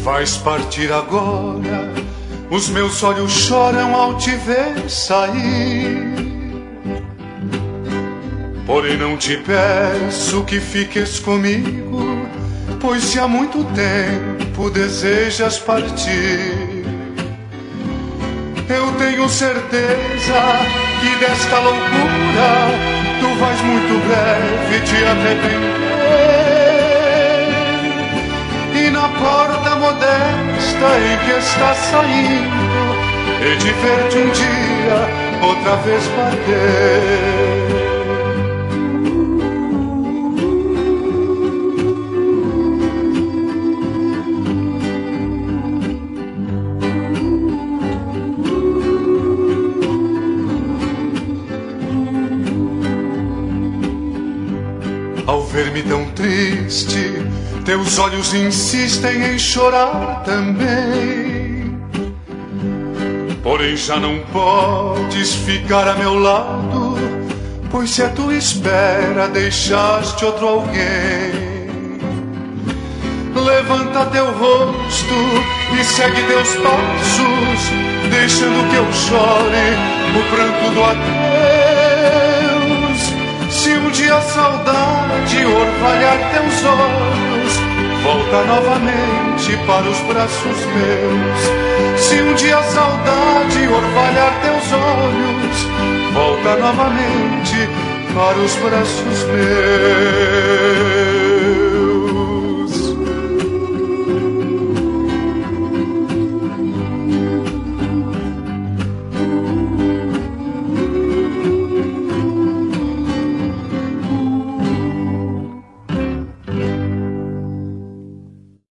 Vais partir agora, os meus olhos choram ao te ver sair. Porém não te peço que fiques comigo, pois se há muito tempo desejas partir. Eu tenho certeza que desta loucura tu vais muito breve te arrepender. E na porta modesta em que estás saindo, hei de ver-te um dia outra vez bater. Ao ver-me tão triste, teus olhos insistem em chorar também. Porém já não podes ficar a meu lado, pois se a tua espera deixaste outro alguém. Levanta teu rosto e segue teus passos, deixando que eu chore o pranto do adeus. Se um dia a saudade orvalhar teus olhos, volta novamente para os braços meus. Se um dia a saudade orvalhar teus olhos, volta novamente para os braços meus.